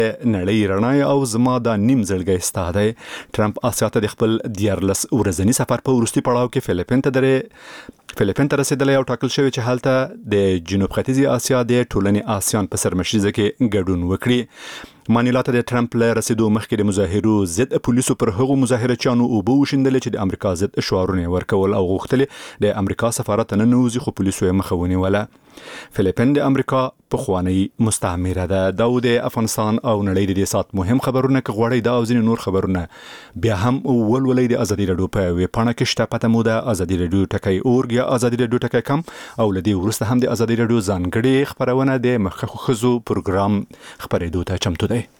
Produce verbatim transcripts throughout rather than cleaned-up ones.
نړۍ رڼا او زما د نیم زړګی ستا دی. ټرمپ آسیا ته د خپل دیارلس ورځني سفر په وروستي پړاو کې فلیپین ته درې فلیپین ته رسیدلی او ټاکل شوی چې هلته د جنوب ختیځي آسیا د ټولنې آسیان په سرمشریزه کې ګډون وکړي. مانیلا ته د ټرمپ له رسیدو مخکې د مظاهرو ضد پولیسو پر هغو مظاهرچیانو اوبه وشیندلې چې د امریکا ضد شعارونه ورکول او غوښتل د امریکا سفارت نه نوځي، خو پولیسو یې مخه ونیوله. فلیپین د امریکا پخوانی مستعمره ده. دا د افغانستان او نړۍ د دې سات مهم خبرونه که غواړئ دا او ځینې نور خبرونه بیا هم ولولئ د ازادي راډیو په ویبپاڼه کې شته. پته مو ده ازادي راډیو ټکی اورګ یا ازادي راډیو ټکی کم، او له دې وروسته هم د ازادي راډیو ځانګړې خبرونه د مخکښو ښځو پروګرام خپرېدو ته چمتو دی.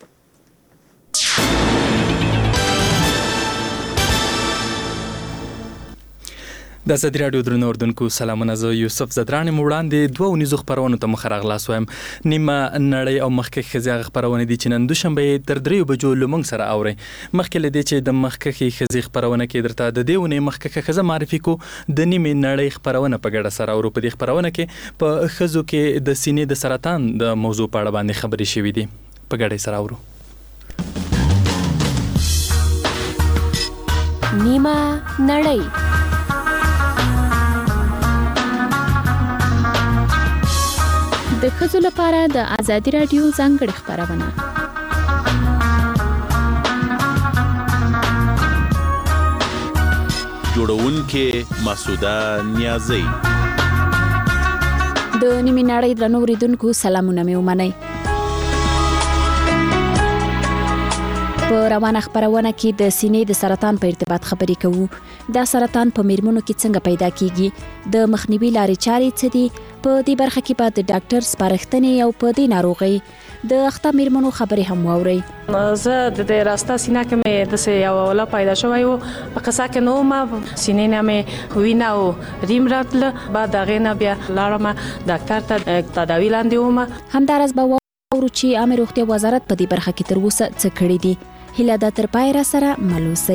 د ازادي راډیو درنو اوردونکو سلامونه، زه یوسف زدران وړاندې دوه ونیزو خبرونو ته مخ راغلاس وایم. نیمه نړۍ او مخکښ ښځې خبرونه دي چې نن دوشنبه تر دریو بجو لمونږ سره اوري. مخکې لدې چې د مخکښ ښځې خبرونه کې درته د دې ونې مخکښ ښځه معرفي کو، د نیمه نړۍ خبرونه په ګډه سره اورو. په دې خبرونه کې په ښځو کې د سینې د سرطان د موضوع په اړه باندې خبرې شوې دي. په ګډه سره اورو. نیمه نړۍ. د ښځو لپاره د ازادي راډیو ځانګړې خبرونه. جوړونکې مسعوده نیازی. د نیمه نړۍ درنو اوریدونکو سلامونه مې ومنئ. په روانه خبرونه کې د سینې د سرطان په ارتباط خبرې کوو. دا سرطان په میرمنو کې څنګه پیدا کیږي، د مخنیوي لارې چارې څه دي. په دې برخه کې به د ډاکټر سپارښتنې او په دې ناروغي د اخته میرمنو خبرې هم واورئ. زه د دې راسته سینه کې مې د سه یو ولا پیدا شوی و په قصه کې نو ما سینې نه مې وینا او ریم راتل بعد هغه نه بیا لاړم ډاکټر ته تداوی لاندې وم. همدارس به ورو چې امر روغتیا وزارت په دې برخه کې تر اوسه څه کړی دي. هله د تر پای را سره ملوسي.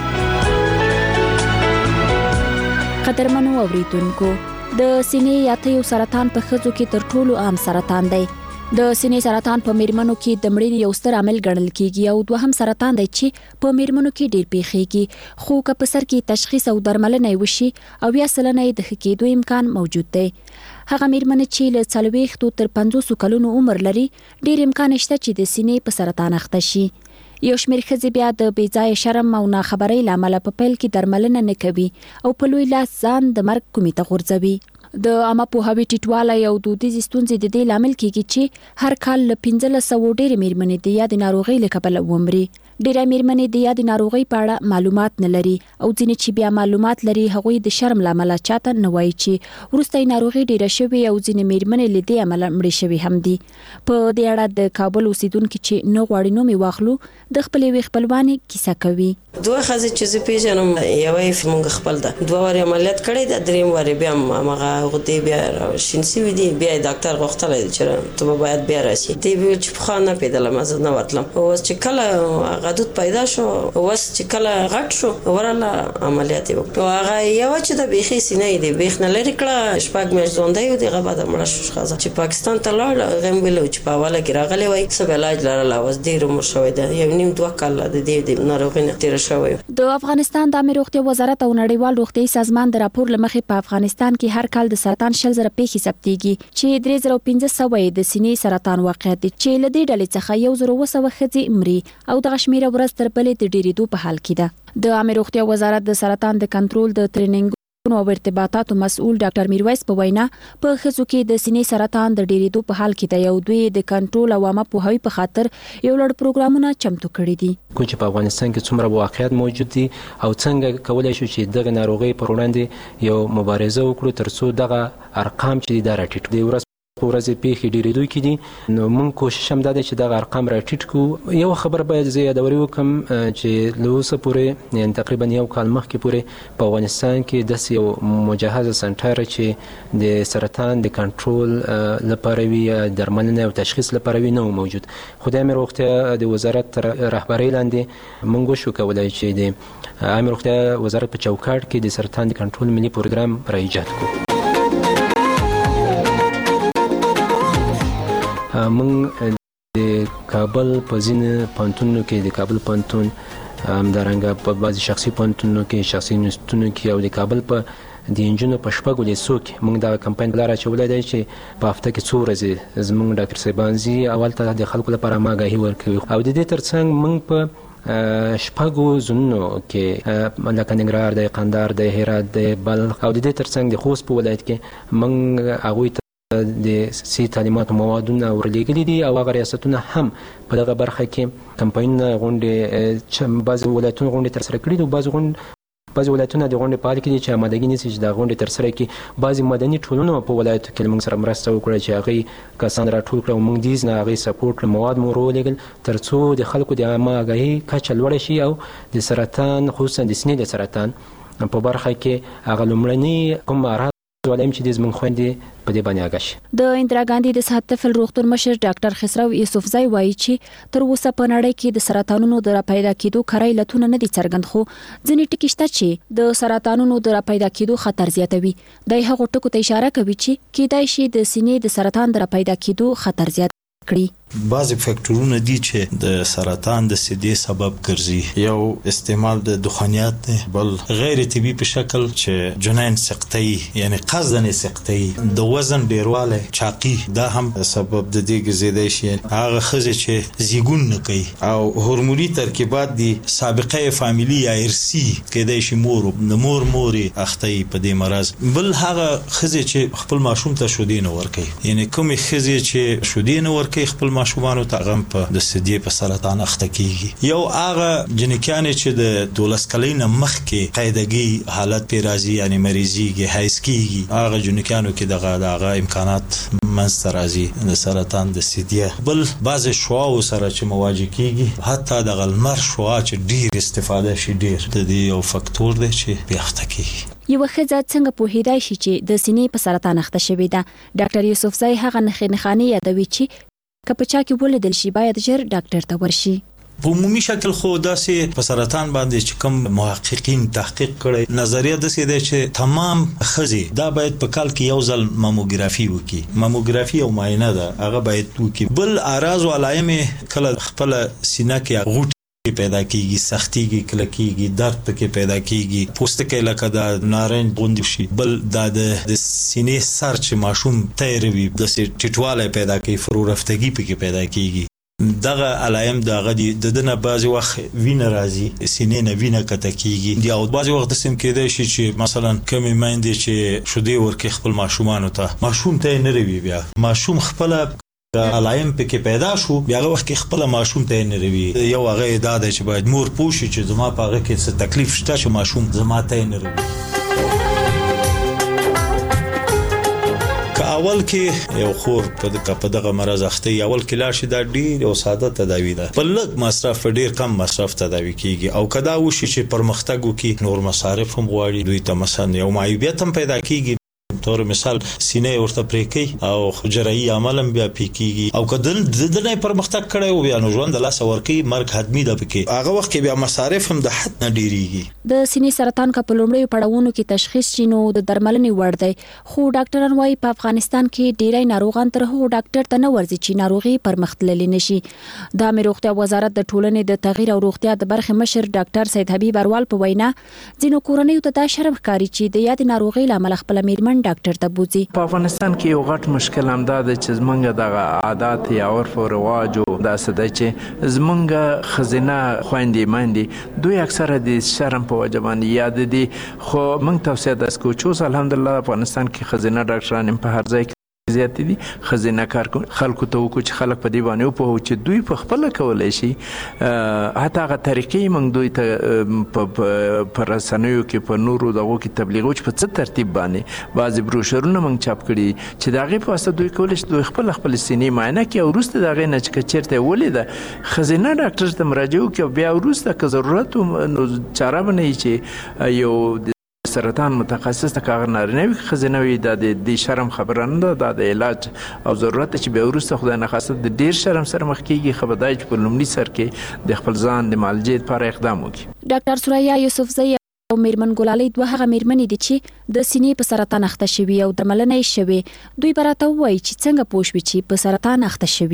قدرمنو اوریدونکو، د سینې یا تیو سرطان په ښځو کې تر ټولو عام سرطان دی. د سینې سرطان په میرمنو کې د مړینې یو ستر عامل ګڼل کیږي او دوهم سرطان دی چې په میرمنو کې ډیر پیښیږي، خو که په سر کې تشخیص او درملنه وشي او یا سلنه د ښه کېدو امکان موجود دی. هغه میرمنې چې له څلوېښتو تر پنځوسو کلونو عمر لري ډیر امکان شته چې د سینې په سرطان اخته شي. یو شمېر ښځې بیا د بې ځایه شرم او ناخبرۍ له امله په پیل کې درملنه نه کوي او په لوی لاس ځان د مرګ کومې ته غورځوي. د عامه پوهاوي ټیټوالی او دودیزې ستونزې د دې لامل کیږي چې هر کال له پنځلس سوو ډېرې میرمنې د یادې ناروغۍ له کبله ومري. ډېری میرمنې د یادې ناروغۍ په اړه معلومات نه لري او ځینې چې بیا معلومات لري هغوی د شرم له امله چاته نه وایي چې وروسته یې ناروغي ډېره شوې او ځینې میرمنې له دې امله مړې شوې هم دي. په دې اړه د کابل اوسیدونکي چې نه غواړي نوم یې واخلو د خپلې یوې خپلوانې کیسه کوي. دوه ښځې چې زه پیژنم، یوه مونږ خپل ده، دوه وارې عملیات کړی ده، دریم وارې بیا هماغه غدې بیا شین سوي دي. بیا یې ډاکټر غوښتلی چې ته به باید بیا راشي. دی ویل چې پخوا نه پیدلم، زه نه ورتلم. اوس چې کله غدود پیدا شو، اوس چې کله غټ شو ورله عملیات یې وکړو. هغه یوه چې د بیخي سینه یې د بیخ نه لرې کړه، شپږ میاشتې ژوندی و، د هغه بعد مړه شو ښځه چې پاکستان ته لاړ. هغه یې ویلي چې په اوله کې راغلی وای، څه به علاج لرله، اوس ډېر عمر شوی ده، یو نیم دوه کاله د دې د ناروغۍ نه تېره شوی. د افغانستان د عامه روغتیا وزارت او نړیوال روغتیايي سازمان د راپور له مخې په افغانستان کې هر کال د سرطان شل زره پیښې ثبتېږي چې درې زره پنځه سوه یې د سینې سرطان واقعیت دي چې له دې ډلې څخه یو زره اوه سوه ښځې مري او دغه شمېره ورځ تر بلې د ډېرېدو په حال کې ده. د عامه روغتیا وزارت د سرطان د کنټرول د ټریننګ او ارتباطاتو مسؤل ډاکټر میرویس په وینا په ښځو کې د سینې سرطان د ډېرېدو په حال کې دی او دوی د کنټرول او عامه پوهاوي په خاطر یو لړ پروګرامونه چمتو کړي دي. کوم چې په افغانستان کې څومره واقعیت موجود دي او څنګه کولای شو چې دغه ناروغي پر وړاندې یو مبارزه وکړو ترڅو دغه ارقام چې دا راټیټ دي. ورځ په ورځ پیښې ډېرېدو کې دي، نو موږ کوشش هم دا دی چې دغه ارقام راټیټ کړو. یو خبر باید زه یادوري وکړم چې له اوسه پورې یعنې تقریبا یو کال مخکې پورې په افغانستان کې داسې یو مجهزه سنټر چې د سرطان د کنټرول لپاره وي یا درملنې او تشخیص لپاره وي نه و موجود. خو د عامه روغتیا د وزارت تر رهبرۍ لاندې موږ وشو کولی چې د عامه روغتیا وزارت په چوکاټ کې د سرطان د کنټرول ملي پروګرام را ایجاد کړو. موږ د کابل په ځینې پوهنتونونو کې د کابل پوهنتون همدارنګه په بعضې شخصي پوهنتونونو کې شخصي انسټیټونو کې او د کابل په د انجونو په شپږو لیسو کې موږ دا کمپاین لاره اچولی دی چې په هفته کې څو ورځې زموږ ډاکټر صاحبان ځي او هلته د خلکو لپاره آګاهي ورکوي او د دې تر څنګ موږ په شپږو ځایونو کې لکه ننګرهار دی، قندهار دی، هرات دی، بلخ او د دې تر څنګ د خوست په ولایت کې موږ هغوی ته د سي تعلیماتو موادونه ورلېږلي دي او هغه ریاستونه هم په دغه برخه کې کمپاینونه غونډې بعضې ولایتونه غونډې ترسره کړي دي او بعضې غونډې بعضې ولایتونه د غونډې په حال کې دي چې آمادګي نیسي چې دا غونډې ترسره کړي. بعضې مدني ټولنو په ولایتو کې موږ سره مرسته وکړه چې هغوی کسان راټول کړه او موږ دیز نه هغوی سپورټ مواد مو ورولېږل تر څو د خلکو د عامه آګاهي کچه لوړه شي او د سرطان خصوصا د سینې د سرطان په برخه کې هغه لومړني کوم اعراض ولیم چې د زموږ خویندې په دې باندې آګاه شي. د اندرا ګاندي د صحت طفل روغتون مشر ډاکټر خسرو یوسفزای وایي چې تر اوسه په نړۍ کې د سرطانونو د راپیدا کېدو کړای علتونه نه دي څرګند، خو ځینې ټکي شته چې د سرطانونو د راپیدا کېدو خطر زیاتوي. د هغو ټکو ته اشاره کوي چې کېدای شي د سینې د سرطان د راپیدا کېدو خطر زیات کړي. بعضی فاکټورونه دي چې د سرطان د سدې سبب ګرځي. یو استعمال د دخانیات دی، بل غیر طبي په شکل چې جنین سقطي یعنی قصدن سقطي، د وزن ډیرواله چاقي دا هم سبب د دې ګرځیدای شي. هغه خزه چې زیګون نه کوي او هورموني ترکیبات دي سابقه فامیلی یا ارثي کېدای شي مور د مور موري اخته په دې مرض. بل هغه خزه چې خپل ماشوم ته شودې نه ورکوي، یعنی کوم خزه چې شودې نه ورکوي خپل ماشومانو ته غم په د سدې په سرطان اخته کیږي. یو هغه جنکیان چې د دولس کلین مخکې قاعدګي حالت پی راځي یعنی مریضیږي هایس کیږي، هغه جنکیانو کې دغه دغه امکانات منځته راځي د سرطان د سدې. بل بعض شواو سره چې مواجه کیږي، حتی د غلمر شوا چې ډیر استفاده شي ډیر د دې یو فاکتور دی چې بیا اخته کیږي. یو ښځه څنګه پوهیدای شي چې د سینې په سرطان اخته شوې ده؟ ډاکټر یوسفزای هغه نښې نښانې یادوي چې که په چا کې ولیدل شي باید ژر ډاکټر ته ورشي. په عمومي شکل خو داسې په سرطان باندې چې کوم محققین تحقیق کړي نظریه داسې ده چې تمام ښځې دا باید په کال کې یو ځل ماموګرافي وکړي. ماموګرافي او معاینه ده هغه باید وکړي. بل اعراض او علائم کله خپل سینه کې غوټ پیدا کیږي، سختیږي، کلکیږي، درد پکې پیدا کیږي، پوستکی لکه د نارنج غوندې شي. بل دا د سینې سر چې ماشوم تیروي داسې ټیټوالی پیدا کوي، فرورفتګي پکې پیدا کیږي. دغه علائم دغه د دنه بعضی وخت وینه راځي، سینې نه وینه کته کیږي. او بعضی وخت دسم کېدای شي چې مثلا کمی مایندې چې شودې ورکې خپل ماشومانو ته، ماشوم ته نه روي، بیا ماشوم خپل علائم پکې پیدا شو، بیا هغه وخت کې خپل ماشوم ته نه روي. یو هغه دا دی چې باید مور پوه شي چې زما په هغه کې څه تکلیف شته چې ماشوم زما ته نه روي. که اول کې یو خور په دغه مرض اخته اول کې لاړ شي دا ډیر یو ساده تداوی ده، په لږ مصرف ډیر کم مصرف تداوی کیږي. او کدا وشي چې پرمختګ وکړي نور مصارف هم غواړي، دوی ته مثلا یو معیوبیت هم پیدا کیږي. تور مثال سینې ورته پریکي او جراحي عمل هم بیا پکېږي. او کدن د دې پرمختګ کړي او بیا نو ژوند د لاس ورکی مرګ حتمی ده پکې. هغه وخت کې بیا مصارف هم د حد نه ډیریږي. د سینې سرطان کا په لومړیو پړاوونو کې تشخیص شینو د درملنې وړ دی، خو ډاکټران وايي په افغانستان کې ډیری ناروغان تر هغو ډاکټر ته نه ورځي چې ناروغي پرمختللی نشي. د امیر روغتیا وزارت د ټولنې د تغییر او روغتیا د برخې مشر ډاکټر سید حبیب اروال په وینا ځینو کورنیو ته دا شرم ښکاري چې د یاد ناروغي لامل خپل میرمن ډاکټر ته بوزي. په افغانستان کې یو غټ مشکل هم دا دی چې زمونږ دغه عادات یا عرف او رواج او داسې دی چې زمونږ ښځینه خویندې میندې دوی اکثره د شرم په وجه باندې یا د دې، خو موږ توصیه داسې کوو چې اوس الحمدلله افغانستان کې ښځینه ډاکټران هم په هر ځای کې زیات دي. ښځینه کار خلکو ته وکړو چې خلک په دې باندې وپوهوو چې دوی په خپله کولی شي حتی هغه طریقې موږ دوی ته په رسنیو کې په نورو دغو کې تبلیغو چې په څه ترتیب باندې بعضې بروشرونه موږ چاپ کړي چې د هغې په واسطه دوی کولی شي دوی خپله خپل سینې معاینه کړي او وروسته د هغې نه چې که چېرته یې ولیده ښځینه ډاکټر ته مراجعه وکړي او بیا وروسته که ضرورت نو چاره به نه وي چې یو سرطان متخصص ته کاغ نارینه وي ښځینه وي، دا د دې شرم خبره نه ده، دا د علاج او ضرورت چې بیا وروسته خدای نخواسته د ډیر شرم سره مخ کېږي. ښه به دا چې په لومړي سر کې د خپل ځان د معالجې لپاره اقدام وکړي. ډاکټر سوریا یوسفزۍ او میرمن ګلالۍ دوه هغه میرمنې دي چې د سینې په سرطان اخته شوي او درملنه یې شوې. دوی به راته ووایي چې څنګه پوه شوي چې په سرطان اخته شوي دي.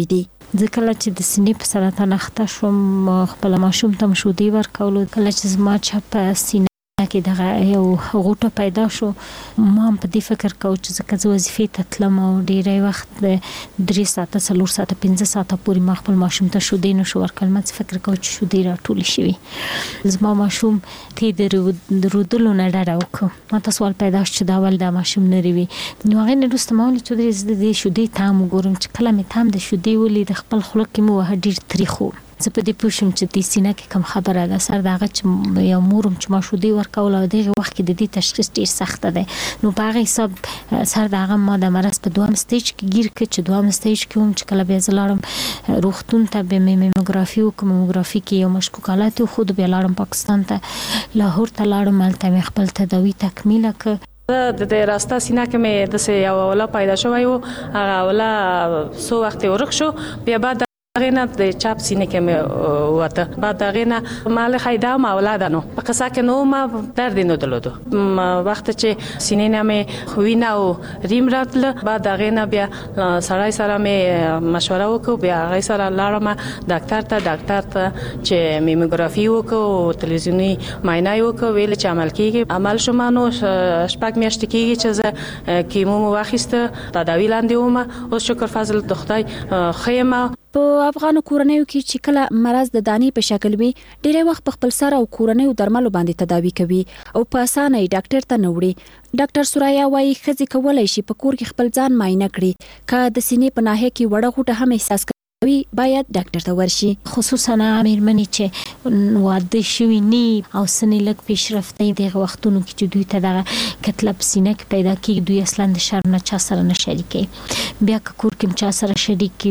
ځکه چې د سینې په سرطان اخته شوم خپل ماشوم ته شودې ورکولو کله چې زما چې په سینې کې دغه یو غوټه پیدا شو ما هم په دې فکر کو چې ځکه زه وظیفې ته تلم او ډېری وخت درې ساعته څلور ساعته پنځه ساعته پورې ما خپل ماشوم ته شودې نشو ورکول ما فکر کو چې شودې راټولې شوي زما ماشوم ته د رودلو نه ډډه وکړه ما ته سوال پیدا شو چې دا ول دا ماشوم نه ریوي نو هغه نه رسته ما ولې چې د شودې تام وګورم چې کله مې تام د شودې ولې د خپل خلک کې مو وه ډېر تریخو زه په دې پوښم چې د سینه کې کوم خبره ده سر دغه چې یو مورم چې ما شودې ورکول او دغه وخت کې د دې تشخیص ډیر سخت ده نو په هغه حساب سر دغه ما د مرض په دوام سټیج کې گیر کړ چې دوام سټیج کې هم چې کله بیا زلاړم روغتون ته به میموګرافي او میموګرافي کې یو مشکوک حالت خود بیا لاړم پاکستان ته لاهور ته لاړم ملته مې خپل تداوی تکمیل کړ د د راستا سینا کې مې د سه یو ولا پیدا شوی وو هغه ولا سو وخت ورک شو بیا بعد غینا د چاپ سینې کې مې وته بعد غینا مال خیدا ما اولادانو په قصه کې نو ما درد نه دلودو وخت چې سینې نه مې خوینا او ریم راتل بعد غینا بیا سړای سره مې مشوره وکړ بیا غي سره لاړم ډاکټر ته ډاکټر ته چې میموګرافي وکړ تلویزیونی معاینه وکړ ویل چې عمل کیږي عمل شومانو شپږ میاشتې کیږي چې کیمو واخیسته تداوی لاندې ومه او شکر فضل د خدای خیمه په افغان کورنیو کې چې کله مرز د دانی په شکل وي ډېر وخت په خپل سره او کورنیو درملو باندې تداوی کوي او په اسانه ډاکټر ته نوړي ډاکټر سوریا وايي خزي کولای شي په کور کې خپل ځان معاینه کړي که د سینې په ناحیه کې وړه غوټه هم احساس کوي باید ډاکټر ته ورشي خصوصا مېرمنې چې واده شوي ني او سنې لږ پیشرفته دي وختونو کې چې دوی ته دغه کتلب سینه کې پیدا کیږي دوی اصلا د شرم نه چا سره نه شریکي بیا که کور کې چا سره شریکي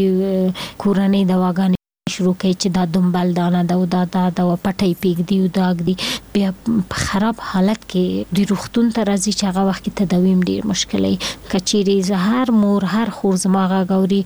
هغه کورنۍ دواګانې شروع کوي چې دا دمبل دانه دا دا دا دا پټي پیګ دی او داګ دی بیا په خراب حالت کې د روغتون ته راځي چې هغه وخت ته دویم ډیر مشکلې کچيري زهر مور هر خور زماغه غوري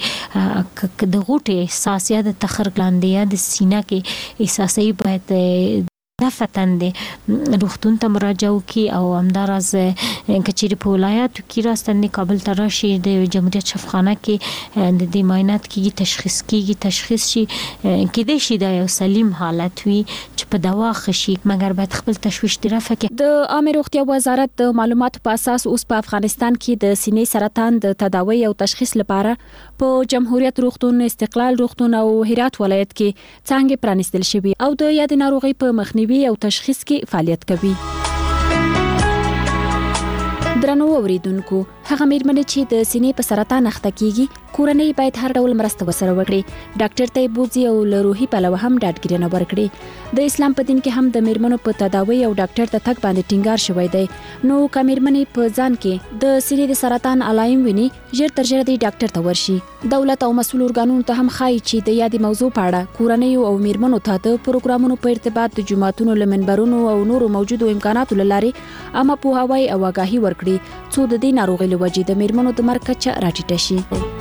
د غوټه احساس یا د تخر ګلاندې یا د سینه کې احساسي باید دفتن دي روغتون ته مراجعه وکي او همدارز کچيري په ولایتو کې راستنې کابل ته راشي د جمهوریت شفاخانه کې د دې معاینات کې تشخیص کیږي تشخیص شي کې د شي د یو سلیم حالت وي چې په دوا خشي مګر باید خپل تشويش طرفه کې د عامه روغتیا وزارت د معلوماتو په اساس اوس په افغانستان کې د سینې سرطان د تداوی او تشخیص لپاره په جمهوریت روغتون استقلال روغتون او هرات ولایت کې څنګه پرانیستل شوی او د یاد ناروغي په مخنیوي او تشخیص کې فعالیت کوي درنو اوریدونکو هغه مېرمنې چې د سینې په سرطان اخته کیږي کورنۍ باید هر ډول مرسته وسره وکړي ډاکټر ته بوزي او له روحي پلوه هم ډاډګیرنه ورکړي د اسلام په دین کې هم د مېرمنو په تداوی او ډاکټر ته تک باندې ټینګار شوی دی نو که مېرمنې په ځان کې د سینې د سرطان علایم ویني ژر تر ژره د ډاکټر ته ورشي دولت او مسؤل ارګانونو ته هم خای چې د یادې موضوع په اړه کورنۍ او مېرمنو ته د پروګرامونو په ارتباط د جماعتونو لمنبرونو او نورو موجودو امکاناتو لارې اما په هواي او آگاهي ورکړي څو د دې ناروغي لوجې د مېرمنو د مرګ کچه راټیټه شي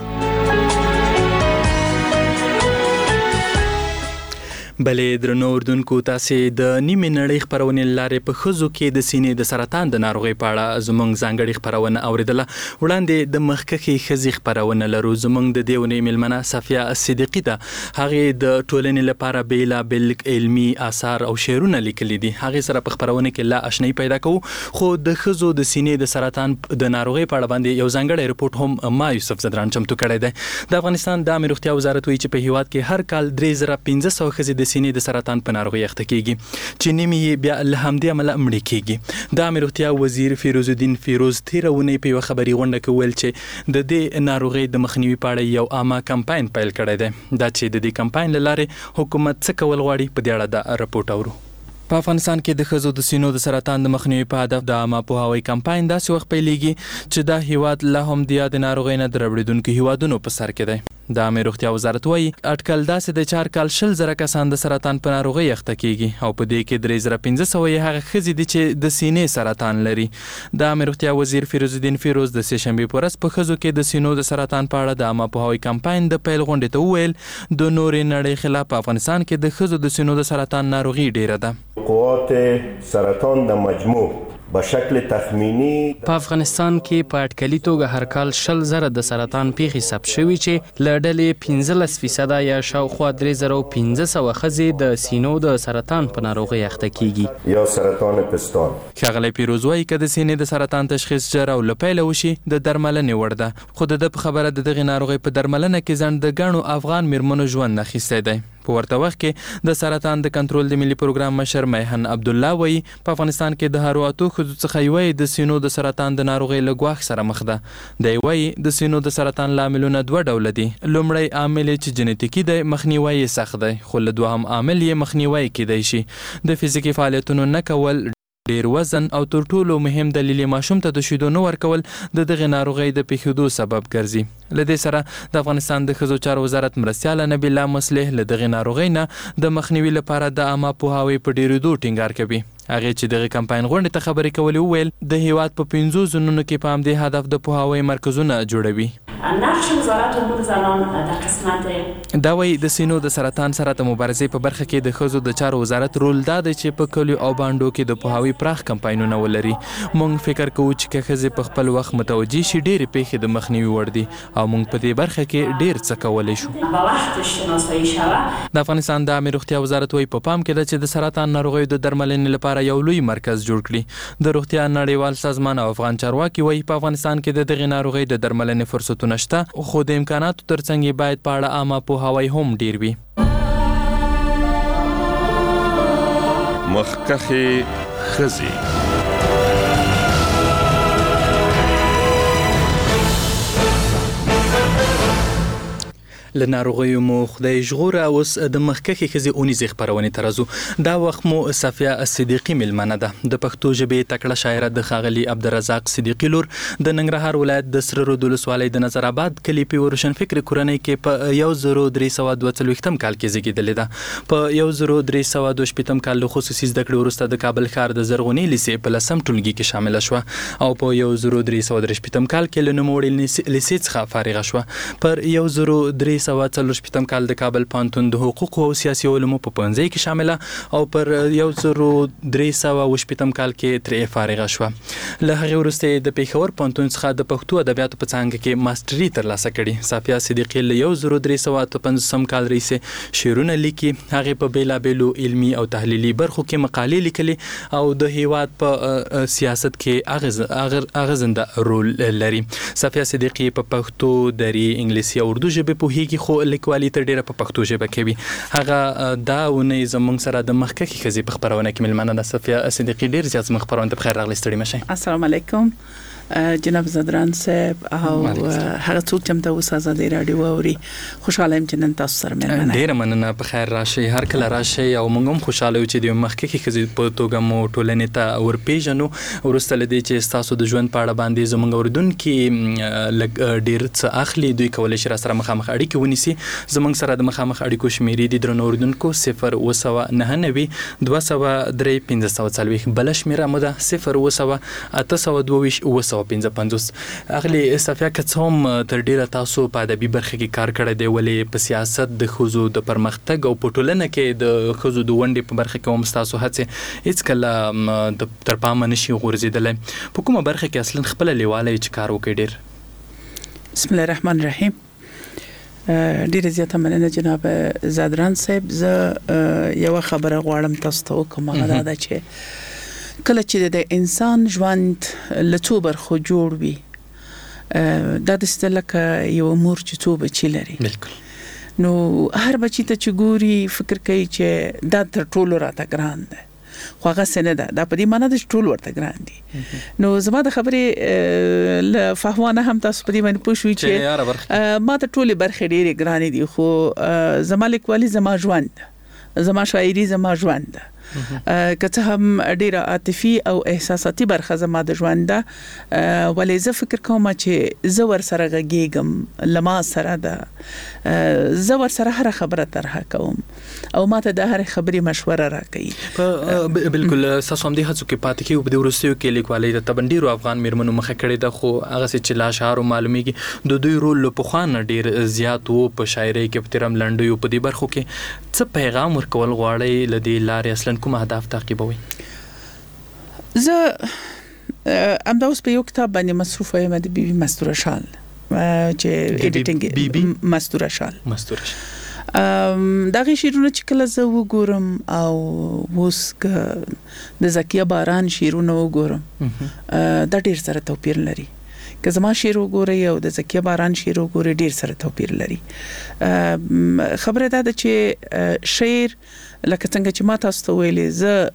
بلې درنو اردوونکو تاسو د نیمه نړۍ خبرونه لارې په خزو کې د سینې د سرطان د ناروغي په اړه زموږ ځانګړي خبرونه اوریدله وړاندې د مخکخي خزي خبرونه لرو زموږ د دیونی ملمنه صفیه صدیقی ته هغه د ټولنې لپاره بیلا بل علمي آثار او شعرونه لیکلي دي هغه سره په خبرونه کې لا آشنایی پیدا کوو خو د خزو د سینې د سرطان د ناروغي په اړه باندې یو ځانګړی رپورت هم ما یوسف زدران چمتو کړی دی د افغانستان د عامه روغتیا وزارت وایي چې په هیواد کې هر کال درې زره پنځه سوه خزي د سینې د سرطان په ناروغي اخته کیږي چې نیمه بیا له همدې عمله مړ کیږي د عامه روغتیا وزیر فیروز الدین فیروز تیرونه په یو خبري غونډه کې ویل چې د دې ناروغي د مخنیوي په اړه یو عامه کمپاین پیل کړی دی دا چې د دې کمپاین لاره حکومت څه کول غواړي په دې اړه دا رپورټ اورو په افغانستان کې د خزو د سینو د سرطان د مخنیوي په هدف د عامه پوهاوی کمپاین داسې وخت پیلېږي چې دا هیواد لا هم د یاد ناروغۍ نه دربړېدونکو هیوادونو په سر کې دی د عامه روغتیا وزارت وایي اټکل داسې د چار کال شل زره کسان د سرطان په ناروغۍ اخته کیږي او په دې کې درې زره پنځه سوه یې هغه ښځې دي چې د سینې سرطان لري د عامه روغتیا وزیر فیروز الدین فیروز د سه شنبې په ورځ په ښځو کې د سینو د سرطان په اړه د عامه پوهاوی کمپاین د پیل غونډې ته وویل د نورې نړۍ خلاف په افغانستان کې د ښځو د سینو د سرطان ناروغي ډیره ده قوات سرطان د مجموع به شکل تخمینی په افغانستان کې په اټکلي توګه هر کال شل زره د سرطان پیښې ثبت شوي چې له ډلې پنځلس فیصده یا شاوخوا درې زره او پنځه سوه ښځې د سینو د سرطان په ناروغۍ اخته کیږي یا سرطان پستان. ښاغلی پیروز وایي که د سینې د سرطان تشخیص ژر او له پیله وشي د درملنې وړ ده، خو د ده په خبره د دغې ناروغۍ په درملنه کې ځنډ د ګڼو افغان میرمنو ژوند اخیستی دی. په ورته وخت کې د سرطان د کنټرول د ملي پروګرام مشر میهن عبدالله وایي په افغانستان کې د هرو اتو ښځو څخه یوه د سینو د سرطان د ناروغۍ له ګواښ سره مخ ده. دی وایي د سینو د سرطان لاملونه دوه ډوله دي. لومړی عامل چې جنیتیکي دی مخنیوی یې سخت دی، خو له دوهم عامل یې مخنیوی کیدی شي. د فزیکي فعالیتونو نه کول، ډیر وزن او تر ټولو مهم دلیل ماشوم ته د شیدو نه ورکول د دغه ناروغۍ د پیښېدو سبب ګرځي. له دې سره د افغانستان د ښځو چارو وزارت مرستیاله نبیله مصلح له دغې ناروغۍ نه د مخنیوي لپاره د عامه پوهاوي په ډېرېدو ټینګار کوي. هغې چې دغه کمپاین غونډې ته خبرې کولې وویل د هیواد په پنځو زونونو کې په همدې هدف د پوهاوي مرکزونه جوړوي. نقش وزارت امور زنان در قسمت دا وایي د سینو د سرطان سره د مبارزې په برخه کې د ښځو د چارو وزارت رول دا دی چې په کلیو او بانډو کې د پوهاوي پراخ کمپاینونه ولري. موږ فکر کوو چې که ښځې په خپل وخت متوجي شي ډېرې پیښې د مخنیوي وړ دي او موږ په دې برخه کې ډېر څه کولی شو. با وقت شناسایی شود. د افغانستان د عامه روغتیا وزارت وایي په پام کې ده چې د سرطان ناروغیو د درملنې لپاره یو لوی مرکز جوړ کړي. د روغتیا نړیوال سازمان او افغان چارواکي وایي په افغانستان کې د دغې ناروغۍ د درملنې فرصتونه شته، خو د امکاناتو ترڅنګ یې باید په اړه عامه پوهاوی هم ډیر وي. مخکښې ښځې. له ناروغیو مو خدای ژغوره. اوس د مخکښې ښځې اونیزې خپرونې ته راځو. دا وخت مو صفیه صدیقي میلمنه ده. د پښتو ژبې تکړه شاعره د ښاغلي عبدالرزاق صدیقي لور د ننګرهار ولایت د سره رود ولسوالۍ د نظر آباد کلي په روشن فکر کورنۍ کې په یو زرو درې سوه دوه څلوېښتم کال کې زیږېدلې ده. په یو زرو درې سوه دوه شپېتم کال له خصوصي زده کړې وروسته د کابل ښار د زرغونې لیسې په لسم ټولګي کې شامله شوه او په یو زرو درې سوه درې شپېتم کال کې له نوموړې لیسې څخه فارغه شوه. پر یو زرو درې سوه څلور شپېتم کال د کابل پوهنتون د حقوقو او سیاسي علومو په پوهنځي کې شامله او پر یو زرو درې سوه اووه شپېتم کال کې ترې فارغه شوه. له هغې وروسته د پېښور پوهنتون څخه د پښتو ادبیاتو په څانګه کې ماسټري ترلاسه کړې. صافیه صدیقي له یو زرو درې سوه اته پنځوسم کال راهیسې شعرونه لیکي. هغې په بېلابېلو علمي او تحلیلي برخو کې مقالې لیکلي او د هیواد په سیاست کې اغېزنده رول لري. صافیه صدیقي په پښتو، دري، انګلیسي او اردو ژبې پوهېږي، خو لیکوالي تر ډېره په پښتو ژبه کوي. هغه دا اونۍ زموږ سره د مخکښې ښځې په خپرونه کې میلمنه ده. صفیه صدیقي ډېر زیات زموږ خپرونه ته بخیر راغلی، ستړي مه شئ. السلام علیکم جناب زدران صاحب او هغه څوک چې مته اوس ازادي راډیو اوري. خوشاله یم چې نن تاسو سره مېلمانه. ډېره مننه، په خیر راشئ، هر کله راشئ او موږ هم خوشاله یو چې د مخکښې ښځې په توګه مو ټولنې ته ورپېژنو. وروسته له دې چې ستاسو د ژوند په اړه باندې زموږ اورېدونکي لږ ډېر څه اخلي، دوی کولی شي راسره مخامخ اړیکې ونیسي. زموږ سره د مخامخ اړیکو شمېرې دي درنو اورېدونکو صفر اووه سوه نهه نوي دوه سوه درې پنځه سوه څلوېښت. بله شمېره مو ده صفر اووه سوه اته سوه دوه ویشت اووه سوه پنځه پنځوس. اغلی صفیه که څه هم تر ډېره تاسو په ادبي برخه کې کار کړی دی، ولې په سیاست د ښځو د پرمختګ او په ټولنه کې د ښځو د ونډې په برخه کې هم ستاسو هڅې هېڅکله تر پامه نشي غورځېدلی. په کومه برخه کې اصلا خپله لیواله چې کار وکړئ ډېر؟ بسم الله الرحمن الرحیم. ډېره زیاته مننه جناب زادران صاحب. زه یوه خبره غواړم تاسو ته وکړم، هغه دا ده چې کله چې د انسان ژوند له څو برخو جوړ وي، دا داسې لکه یو مور چې څو بچي لري. بالکل. نو هر بچي ته چې ګوري فکر کوي چې دا تر ټولو راته ګران ده، خو هغه څه نه ده. دا په دې معنی ده چې ټول ورته ګران دي. نو زما د خبرې له فهمانه هم تاسو په دې باندې پوه شوئ چې ما ته ټولې برخې ډېرې ګرانې دي، خو زما لیکوالي زما ژوند، زما شاعري زما ژوند ده. که څه هم ډیره عاطفي او احساساتي برخه زما د ژوند ده، ولې زه فکر کوم چې زه ور سره غږیږم، لما سره ده، زه ور سره هر خبره طرح کوم او ماته د هر خبرې مشوره راکړي. بالکل. تاسو هم دې هڅو کې پاتې کیږئ. په دې وروستیو کې لیکوالۍ د تبندیرو افغان میرمنو مخه کړې ده، خو هغه څه چې لا اشعارو معلومیږي د دوی رول له پخوا نه ډېر زیات و په شاعرۍ کې، په تیرم لنډیو، په دې برخو کې څه پیغام ورکول غواړئ له دې لارې؟ اصلا کوم اهداف تعقیبوي؟ زه امدا اوس په یو کتاب باندې مصروف یم د بیبي مستوره شال چې ایډیټینګ بیبي مستوره شال مستوره شال ام دغه شیرونه چې کله زه وګورم او اوس د زکیه باران شیرونه وګورم دا ډیر سره توپیر لري که زما شعر وګورئ او د زکیه باران شعر وګورئ ډیر سره توپیر لري. خبره دا ده چې شعر لکه څنګه چې ما تاسو ته ویلې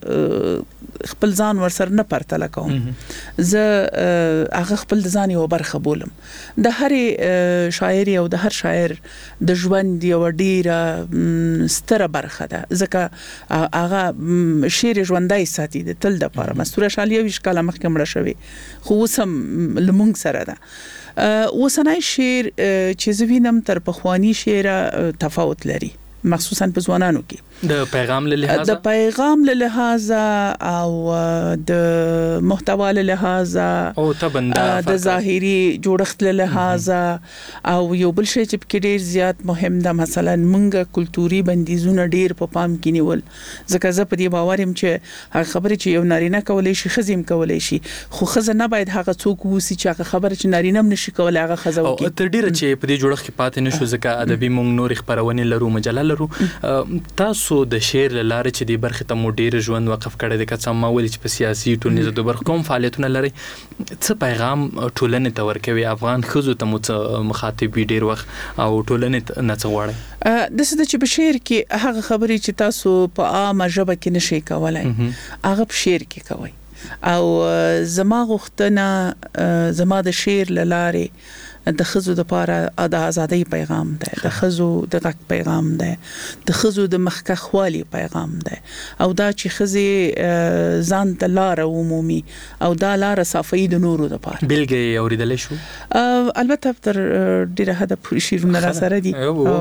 زه خپل ځان ورسره نه پرتله کوم، زه هغه خپل ځان یو برخه بولم. د هر شاعر او د هر شاعر د ژوند یو ډیره ستره برخه ده، ځکه هغه شعر ژوندۍ ساتي د تل د لپاره. مستوره شال یو کاله مخکې مړه شوی خو اوس هم لمونږ سره ده. اوسنی شعر چې زه وینم تر پخوانی شعر تفاوت لري، مخصوصا په ځوانانو کې د پیغام له لحاظه د پیغام له لحاظه او د محتوا له لحاظه او تبنده د ظاهري جوړښت له لحاظه او یو بل شی چې کې ډیر زیات مهم ده، مثلا مونږه کلتوري بندیزونه ډیر په پام کې نیول. ځکه زه په دې باور يم چې هغه خبره چې یو نارینه کولای شي خزم کولای شي، خو خزه نه باید هغه څوک وسی چې هغه خبره چې نارینه هم نشي کولای هغه خزه وکړي. او تر ډیره چې په دې جوړښت کې پاتې نشو، ځکه ادبي مونږ نور خبرونه لرو، مجله لرو. تاسو د شعر لاره چې د برخه ته مو ډیر ژوند وقف کړی د کڅ ما ولې چې په سیاسي ټولنیز د برخه کوم فعالیتونه لري، څه پیغام ټولنې ته ورکوي؟ افغان خزو ته مو مخاطب ډیر وخت او ټولنې نه څه غواړي؟ د څه چې په شعر کې هغه خبرې چې تاسو په عامه ژبه کې نشئ کولای هغه په شعر کې کوي. او زما غوښتنه زما د شعر لاره د خزو د پاره د ازادۍ پیغام ده، د خزو د غږ پیغام ده، د خزو د مخکخوالي پیغام ده، او دا چې خزي ځان ته لار عمومي او دا لار صافي د نورو د پاره بلګي اوریدل شو. البته تر ډیره حد پورې شیرونه را سره دي.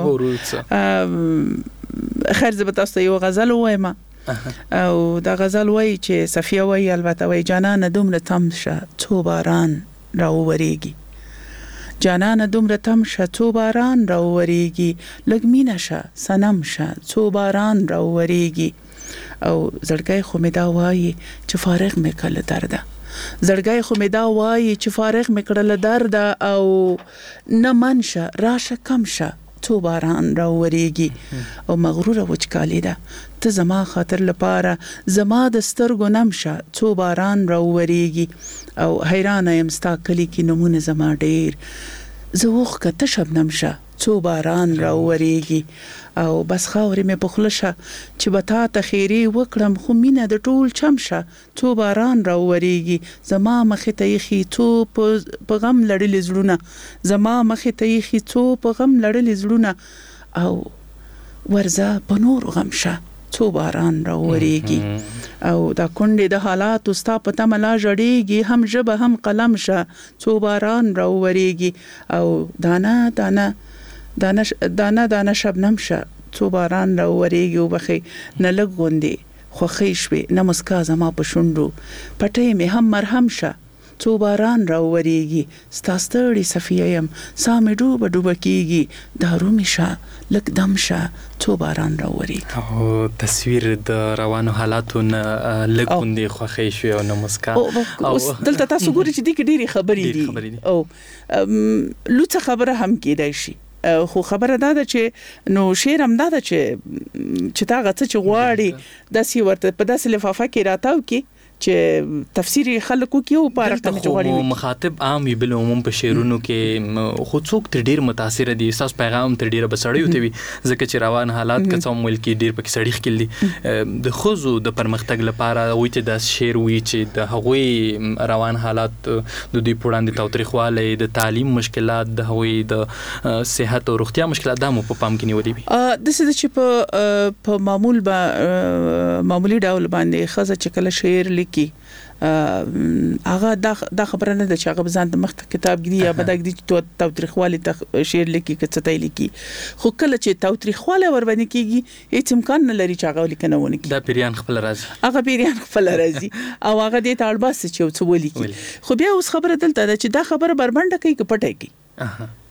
خیر زه به تاسو یو غزل وایم او دا غزل وای چې صفیه وای البته وای جانان دومره تم شه څو باران راووريږي، جانان دومره تم شه څو باران راووريږي، لګ مینه شه سنم شه څو باران راووريږي. او زړګي خو مې دا وای چې فارغ مې کله درده، زړګي خو مې دا وای چې فارغ مې کړل درده، او نه منشه راشه کم شه څو باران راووريږي. او مغروره وچکالی ده ته زما خاطر لپاره زما د سترګو نمشه څو باران راووريږي. او حیران یم ستا کلی کې نمونه زما ډیر، زوخ کته شبنم شه څو باران راووريږي. او بس خاورې مې بخلشه چې بتا ته خیری وکړم، خو مینه د ټول چمشه څو باران راووريږي. زما مخې ته یې څو په غم لړلې زړونه، زما مخې ته یې څو په غم لړلې زړونه، او ورزه په نور غم شه څو باران راووريږي. او دا کونډې د حالات ستا په تمه لا جړېږي، هم ژبه هم قلم شه څو باران راووريږي. او دانا دانا دانا دانا دانا شبنم شه څو باران راووريږي. او بخي نه لګ غوندې خوخی شوي نه مسکا زما په شونډو، پټې مې هم مرهم شه څو باران راووريږي. ستا ستړي صفیه یم سا مې ډوبه ډوبه کیږي، دارو مې شه لک دم شه څو باران راووريږي. او تصویر د روانو حالاتو نه لګ غوندې خوخی شوي او نه مسکا. او دلته تاسو ګورئ چې دغه ډېری خبرې دي او لوڅه خبره هم کېدای شي، خو خبره دا ده چې نو شعر هم دا ده چې چې تا غته چې غواړي داسې ورته په داسې لفافه کې راتاو کې چې تفسیر خلکو کې او په اړه ته غواړي مخاطب عام بل عموم په شعرونو کې خو څوک تر ډیر متاثر دي، احساس پیغام تر ډیر بسړی وي ځکه چې روان حالات که څوم ملک ډیر پکې سړی خل دي. د خوځو د پرمختګ لپاره وي چې د شعر وي چې د هغوی روان حالات د دوی پوړاندې توتریخواله د تعلیم مشکلات د هغوی د صحت او روغتیا مشکلات د مو په پام کې نیولې وي. د څه چې په په معمول به معمولی ډول باندې خزه چې کله شعر کی هغه دا خبره نه ده چې هغه ځان د مخ کتاب ګری یا بدګ دي چې توتریخواله ته شعر لیکي که څه لیکي، خو کله چې توتریخواله ور باندې کیږي هیڅ امکان نه لري چې هغه لیکنه ونه کی. دا پیریان خپل راځي هغه پیریان خپل راځي او هغه دې ته اړباس چې څه ولیکي. خو بیا اوس خبره دلته ده چې دا خبره بربنده کوي که پټه کوي.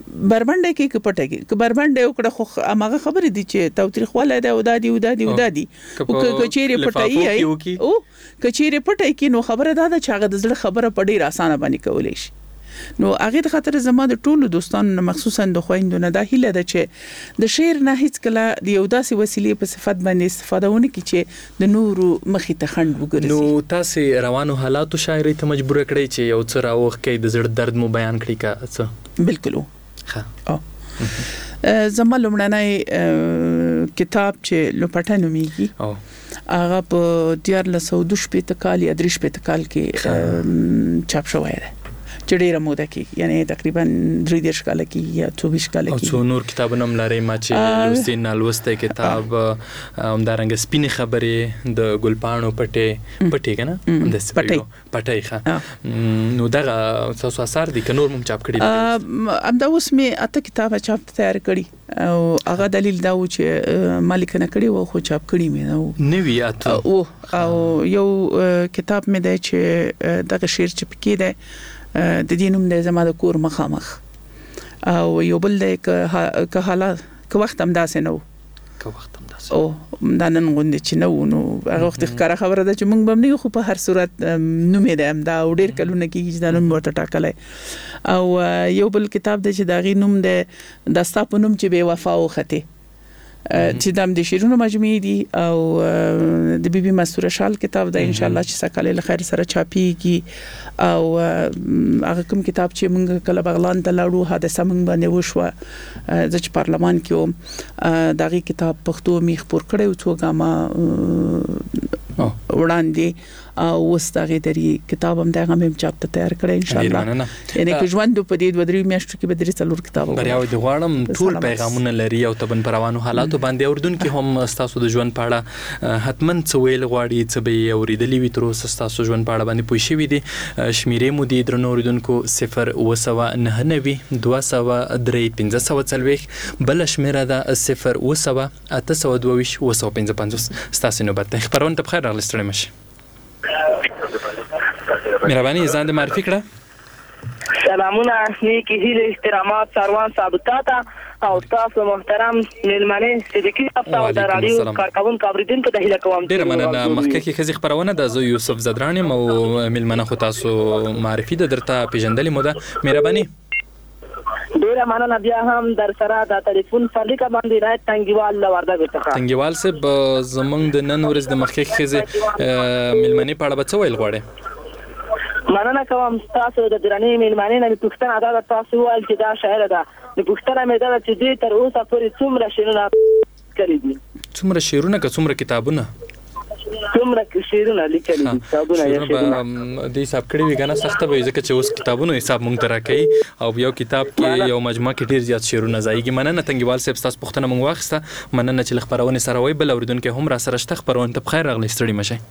بربنده کې کپټه کې ک بربنده وکړه خو هغه خبره دي چې توتریخواله ده او دادی او دادی او دادی او کچيري پټای ای او کچيري پټای کې نو خبره ده چې هغه د زړه خبره په ډیر اسانه باندې کولای شي. نو هغه د خاطر زما د ټولو دوستانو مخصوصا د خويندونو د هیله ده چې د شعر نه هیڅ کله د یو داسې وسیلې په صفت باندې استفاده ونه کړي چې د نورو مخې ته خند وګرځي. نو تاسو روانو حالاتو شاعري ته مجبور کړی چې یو څه راوخ کې د زړه درد مو بیان کړی کا څه؟ بالکل. ها او زما لومړنی کتاب چې لوپټه نومیږي هغه په دیار له سودوش په تکال یا درش په تکال کې چاپ شوی دی چې ډیره موده کې یعنی تقریبا درې دیرش کال کې یا چوبیس کال کې. او څو نور کتابونه هم لري ما چې لوستین لوسته کتاب همدارنګه سپینې خبرې د ګلپاڼو پټې پټې کنه د سپینو پټې ښه نو دا تاسو اثر دي که نور هم چاپ کړی؟ ام دا اوس مې اته کتابه چاپ تیار کړی او هغه دلیل دا و چې مالک نه کړی و خو چاپ کړی مې نو نوی اته او او یو کتاب مې دی چې دغه شعر چې پکې دی د دینوم د زما د کور مخامخ او یو بل د که حالات که وخت هم داسې نو که وخت هم داسې او دا نن غونډه چې نو نو هغه وخت ښکاره خبره ده چې موږ به نه خو په هر صورت نومې ده دا ډېر کلونه کېږي چې دا نوم ورته ټاکلی او یو بل کتاب دی چې د هغې نوم دی د ستا په نوم چې بې وفا وختې چې دام د شیرونو مجموعې دي او د بیبي مستوره شال کتاب دا ان شاء الله چې سکاله له خیر سره چاپیږي او هغه کوم کتاب چې موږ کله بغلان ته لاړو حادثه موږ باندې وشوه د چې پارلمان کې دغه کتاب پښتو میخ پور کړو څو ګاما وړاندې او وستغه دري کتاب هم دغه مم چاپ ته تیار کړی ان شاء الله یعنی که ژوند په دې دوه درې میاشتو کې به درې څلور کتاب بریاوي د غواړم ټول پیغامونه لري او تبن پروانو حالاتو باندې اوردون کې هم تاسو د ژوند پاړه حتمن څه ویل غواړي څه به اوریدلی وي تر اوسه تاسو ژوند پاړه باندې پوښی وي دي شمیرې مو دي درنو اوریدونکو صفر و سوا نه نوي دوه سوا درې پنځه سوا څلويخ بل شمیره ده صفر و سوا اته سوا دوه ویش و سوا پنځه پنځوس ستاسو نوبت ته خبرونه ته بخیر راغلی ستړي مشه. مهرباني ځان د معرفي کړه. سلامونه نیکی هیله احترامات سروان ثابتاته او تاسو محترم ملمنه صدیقی تاسو د رادیو کارکون کابریدین ته هیله کوم. ډیر مننه. مخکې کې خزي خبرونه د زو یوسف زدرانی او ملمنه خو تاسو معرفي د درته پیژندلې مو ده. مهرباني ډیر مننه. بیا هم در سره د ټلیفون فلیکه باندې راځي تنګیوال لورده ګټه تنګیوال سب زمنګ د نن ورځ د مخکې کې خزي ملمنه په اړه به څه ویل غواړي؟ مننه کوم تاسو د درنې ملمنې نه پښتنه دا تاسو ول چې دا شاعر ده د پښتنه مې دا چې دې تر اوسه پورې څومره شعرونه کړي دي څومره شعرونه که څومره کتابونه څومره شعرونه لیکلي دي کتابونه یې شعرونه دې حساب کړی وي کنه سخته به ځکه چې اوس کتابونو حساب مونږ تر راکې او یو کتاب کې یو مجموعه کې ډیر زیات شعرونه ځایږي. مننه تنګیوال صاحب تاسو پښتنه مونږ واخسته مننه چې خبرونه سره وای بل اوریدونکو هم را سره شته خبرونه ته بخیر راغلی ستړي مشه.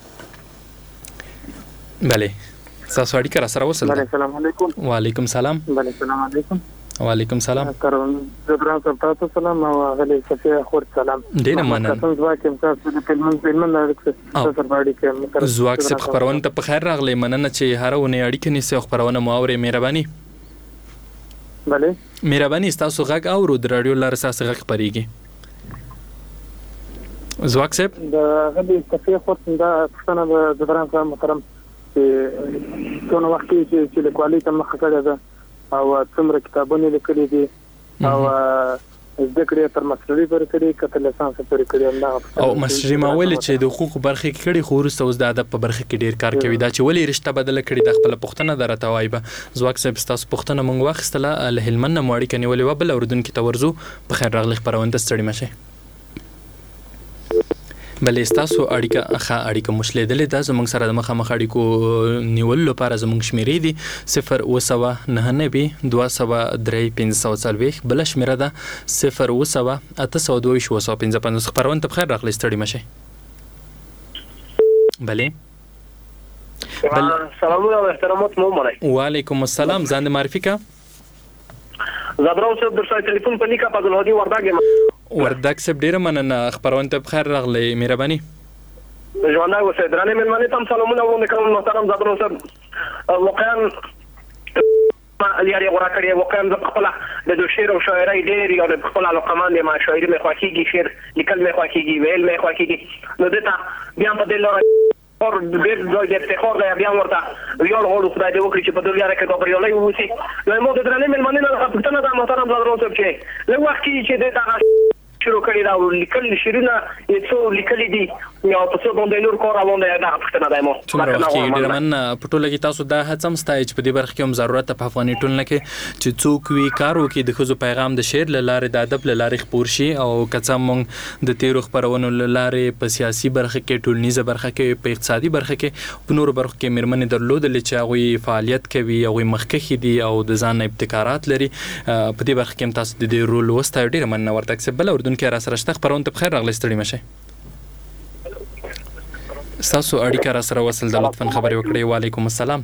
بله تاسو اړیکه را سره وصل. السلام علیکم. وعلیکم سلام. بله السلام علیکم. وعلیکم سلام. کرم زبران تاسو سلام او غلی صفیه خور سلام. ډیر مننه. تاسو ځکه تاسو د فلمون فلمون تاسو سره باندې کې زواک څخه خبرونه ته په خیر راغلی. مننه چې هرونه اړیکه نیسه خبرونه مو اوري. مهرباني. بله مهرباني تاسو غږ اورو د رادیو لار اساس غږ پریږي. زواک صاحب د غلی صفیه خور څنګه پښتنه د زبران صاحب محترم چې څونه وخت کې چې لیکوالۍ ته مخه کړې ده او څومره کتابونه لیکلي دي او زده کړې تر ماستري پورې کړې کته لیسانس پورې کړې او ماستري ما ویل چې د حقوق برخه کې کړې خو ورسته اوس د ادب په برخه کې ډیر کار کوي دا چې ولې رشتہ بدل کړې د خپل پښتنه درته وایبه. زواک صاحب تاسو پښتنه مونږ واخستله له هلمند مواړي کني ولې وبل اوردونکو ته ورزو په خیر راغلی خبرونه ستړي مشه. بلې تاسو اړیکه ښه اړیکه مشلیدلې ده زموږ سره د مخامخ اړیکو نیول لپاره زموږ شمیرې دي صفر و سوا نه نوي دوه سوا درې پنځه سوه څلوېښت بله شمیره ده صفر و سوا اته سوه دوه ویشت اوه سوه پنځه پنځوس. خپرونه ته بخیر راغلی ستړي مشئ. بلې سلامونه او احترامات مو منئ. وعلیکم السلام. ځان د معرفي کا زبرو صاحب در سره ټلیفون په لیکه په غلودي ورداګم ورداګ صاحب ډیر مننه خبرونه ته بخیر راغلی. مهرباني. ژوندای اوسئ. درنې مېلمنې ته هم سلامونه وکړم محترم زبرو صاحب. واقعا لیاري غوړه کړی وکم د خپل د شعر او شاعري ډېر یو د خپل علاقمند ما شاعري مې خوښيږي شعر لیکل مې خوښيږي ویل مې خوښيږي نو دته بیا په دې لور اور ډېر ځای د افتخار دی بیا ورته یو غوړو خدای دې وکړي چې په دنیا کې د بریالي ووسی نو مو د درنې ملمنه نه پښتنه د محترم زادرو ته چې له وخت کې چې دته شروع کړی دا لیکل شیرونه یې څو لیکل دي یا په څو باندې نور کار روان دی دا پښتنه دی مو څومره وخت کې ډیر من په ټوله کې تاسو دا هڅم ستای چې په دې برخه کې هم ضرورت په افغاني ټولنه کې چې څوک وی کار وکړي د خزو پیغام د شعر لاره د ادب لاره خپور شي او کڅه مونږ د تیرو خبرونو لاره په سیاسي برخه کې ټولنیزه برخه کې په اقتصادي برخه کې په نور برخه کې مرمنې درلودل چې هغه فعالیت کوي او مخکخي دي او د ځان ابتکارات لري په دې برخه کې تاسو د دې رول وستای ډیر من ورته اکسب بل اردن کې را سره شته خبرونه ته بخیر راغلی ستړي مشه تاسو اړیکه را سره وصل د لطفا خبرې وکړئ وعلیکم السلام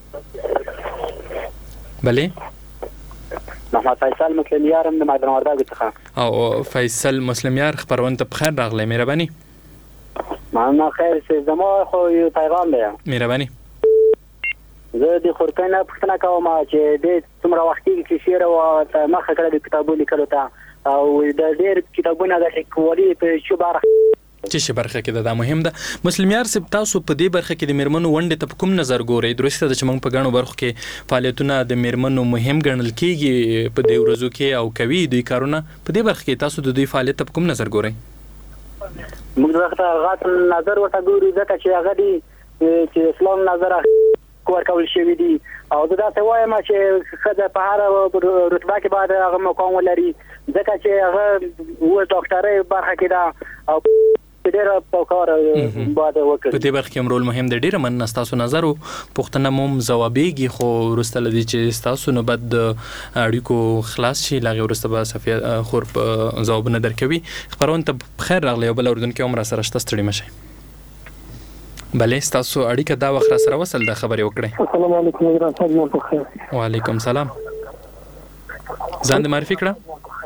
بله محمد فیصل مسلمیار د مادر وردګ څخه او فیصل مسلمیار خبرونه ته بخیر راغلی مهرباني معنا خیر سه زما خو یو پیغام دی مهرباني زه د خورکنه پښتنه کوم چې د څومره وختي کې شعر او مخه کړه د کتابونو لیکلو ته او د ډېر کتابونو د کوالي په شوبار چې شي برخه کې دا مهم ده مسلمیار سب تاسو په دې برخه کې د میرمنو ونډه ته کوم نظر ګورئ درسته د چې موږ په غاڼو برخه کې فعالیتونه د میرمنو مهم ګڼل کیږي په دې ورځو کې او کوي دوی کارونه په دې برخه کې تاسو د دوی فعالیت په کوم نظر ګورئ موږ وخت غاټ نظر ورته ګورو ځکه چې هغه دي چې اسلام نظر کور کول شوی دي او دا څه وایم چې خدای په هر رتبه کې بعد هغه مقام ولري ځکه چې هغه و ډاکټرۍ برخه کې دا او ډېر په کار بعد وکړي په دې برخه کې رول مهم دی ډېر من تاسو نظر او پښتنه موم ځوابېږي خو ورسته لدی چې تاسو نو بد اړیکو خلاص شي لاغه ورسته به صفیه خور په ځوابونه درکوي خبرونه ته خیر راغلی او بل اردن کې عمر سره شته ستړي مشه بله تاسو اړیکه دا وخت را سره وصل د خبرې وکړئ السلام علیکم حضرت صاحب په خیر وعلیکم سلام ځان دې معرفي کړه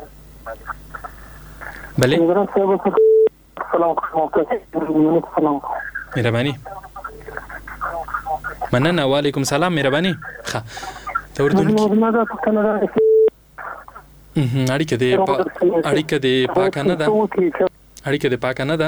بله حضرت صاحب سلام سلام مهرباني مننه وعلیکم سلام مهرباني ښه ته ورته اړیکه دې اړیکه دې پاک نه ده اړیکه د پاک نه ده